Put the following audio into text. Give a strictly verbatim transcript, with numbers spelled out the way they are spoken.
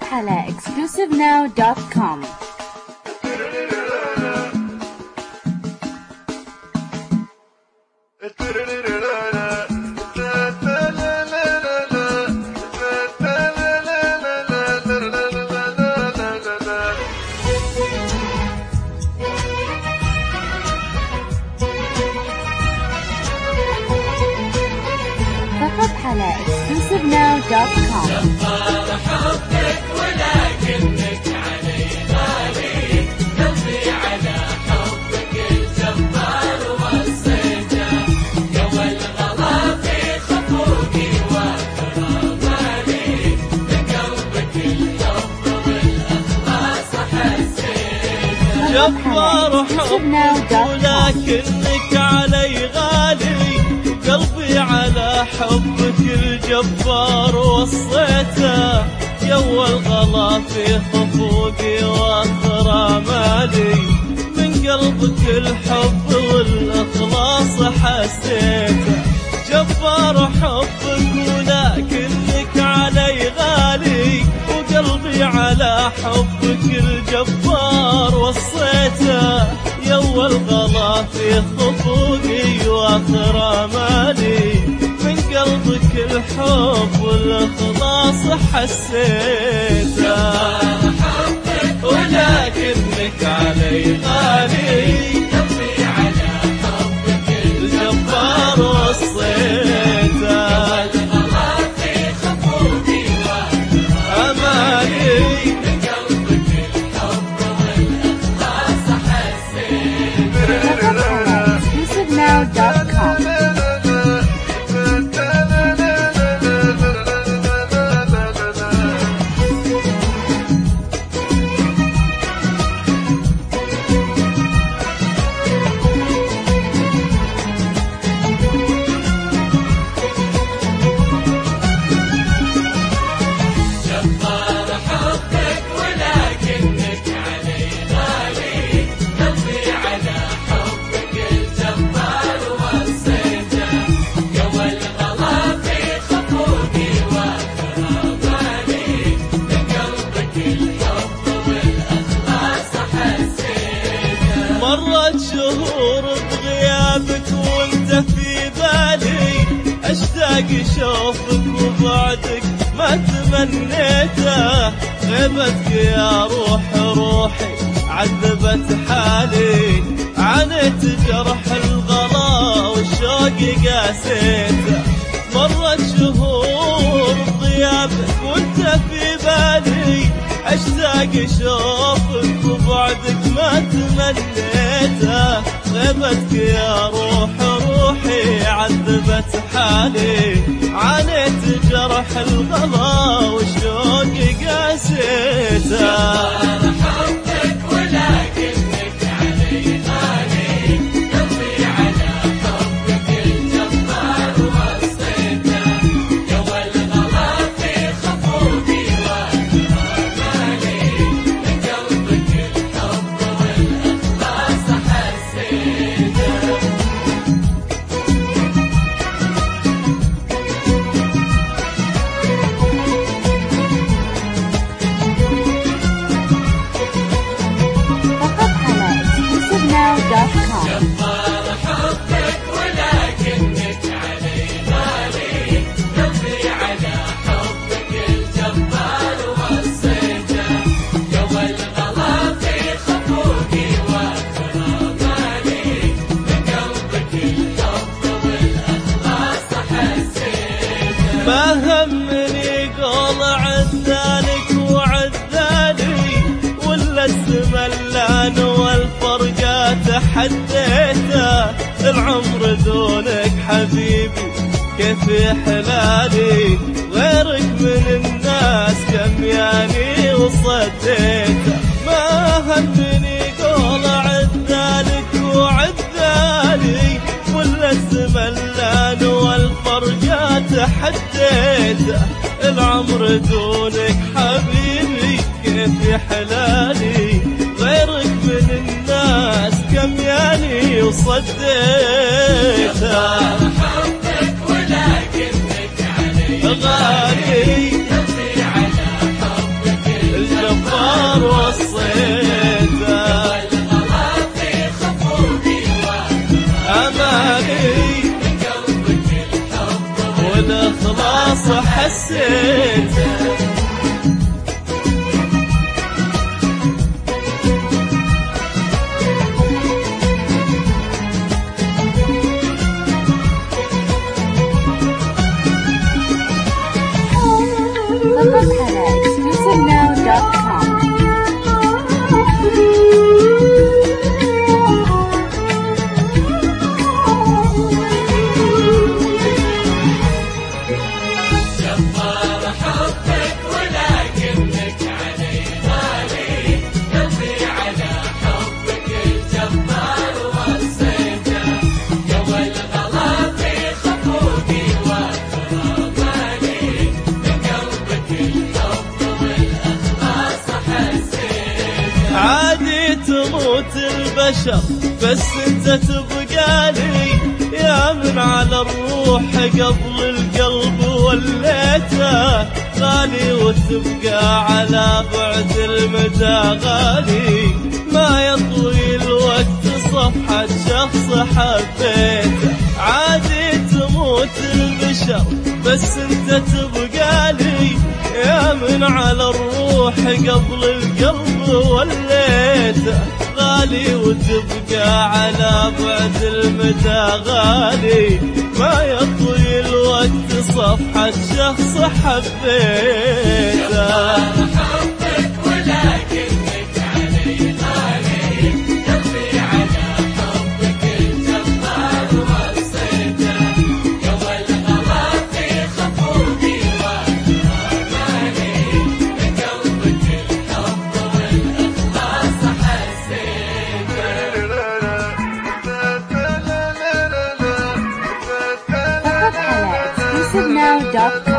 فقط على exclusive now dot com. فقط على exclusive now dot com. جبار حبك ولكنك علي غالي، قلبي على حبك الجبار وصيته، قوى الغلا في خفوقي وكرامالي، بقلبك الحب والإخلاص حسيته. جبار حبك ولكنك علي غالي، قلبي على حبك الجبار وصيته، يو الغلا في خفوقي واخر مالي، من قلبك الحب والإخلاص حسيته. جبار حبك ولكنك علي غالي، وقلبي على حبك الجبار وصيته، يو الغلا في خفوقي واخر مالي، من قلبك الحب والإخلاص حسيته. جبار حبك ولكنك علي غالي، قلبي على حبك الجبار وصيته، الغلا في خفوقي أمالي، من قلبك الحب والإخلاص حسيته. فقط على exclusive now dot com. جبار حبك ولكنك علي غالي، قلبي على حبك الجبار وصيته، قوى الغلا في خفوقي وكرامالي، بقلبك الحب والإخلاص حسيته. مرت شهور بغيابك وانت في بالي، اشتاق اشوفك وبعدك ما تمنيته، غيبتك يا روح روحي عذبت حالي، عانيت جرح الغلا والشوق قاسيته. مرت شهور بغيابك وانت في بالي، اشتاق اشوفك وبعدك ما تمنيته، غيبتك يا روح روحي عذبت حالي، عانيت جرح الغلا والشوق قاسيته. جبار حبك ولكنك علي غالي، قلبي على حبك الجبار وصيته، قوى الغلا في خفوقي وكرامالي، من قلبك الحب والإخلاص حسيته. فقط على exclusive now dot com. جبار حبك ولكنك علي غالي، قلبي على حبك الجبار وصيته، قوى الغلا في خفوقي وكرامالي، بقلبك الحب والإخلاص حسيته. ما همني قول عذالك وعذالي، ولا الزملان والفرقة تحديته، العمر دونك حبيبي كيف حلالي، غيرك من الناس كم ياني وصديته. ما همني قول عذالك وعذالي، ولا الزملان والفرقة تحديته، العمر دونك حبيبي كيف حلالي، غيرك من الناس كم ياني وصديته. جبار حبك ولكنك علي غالي قلبي على حبك شخص حسيته. فقط على exclusive now dot com. جبار حبك ولكنك علي غالي، قلبي على حبك الجبار وصيته، جوا الغلا في خطوطي وغراماني، من قلبك الحب والإخلاص حسيته. عادي تموت البشر بس انت تبقى لي، يا من على الروح قبل القلب وليته، غالي وتبقى على بعد المدى غالي، ما يطوي الوقت صفحة شخص حبيته. عادي تموت البشر بس انت تبقى لي، يا من على الروح قبل القلب وليته، غالي وتبقى على بعد المدى غالي، ما يطوي الوقت صفحة شخص حبيته. حبك ولكنك علي غالي، قلبي على حبك الجبار وصيته، جوا الغلا في خطوطي وغراماني، من قلبك الحب والإخلاص حسيته. فقط على exclusive now dot com.